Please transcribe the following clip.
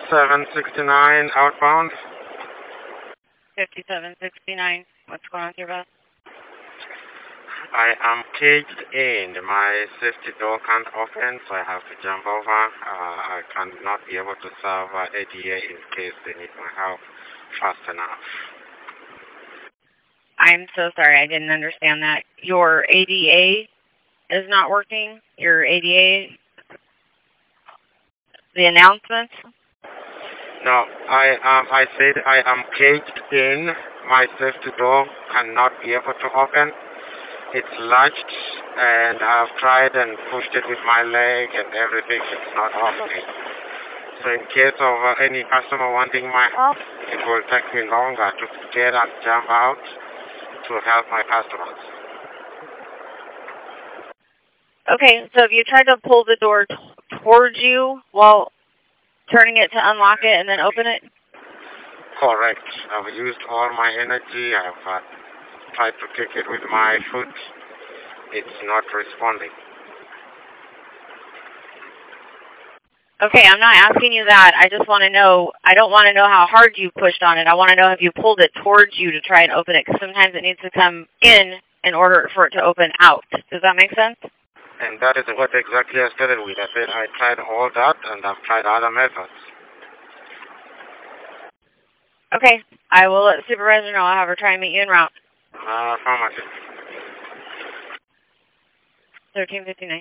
5769 outbound. 5769. What's going on with your bus? I am caged in. My safety door can't open, so I have to jump over. I cannot be able to serve ADA in case they need my help fast enough. I'm so sorry, I didn't understand that. Your ADA is not working? Your ADA, the announcements? No, I said I am caged in. My safety door cannot be able to open. It's latched, and I've tried and pushed it with my leg and everything. It's not opening. So in case of any customer wanting my help, it will take me longer to get and jump out to help my customers. Okay, so have you tried to pull the door towards you while turning it to unlock it and then open it? Correct. I've used all my energy. I've tried to kick it with my foot. It's not responding. Okay, I'm not asking you that. I just want to know, I don't want to know how hard you pushed on it. I want to know if you pulled it towards you to try and open it, because sometimes it needs to come in order for it to open out. Does that make sense? And that is what exactly I started with. I said I tried all that, and I've tried other methods. Okay, I will let the supervisor know. I'll have her try and meet you en route. Affirmative. 1359.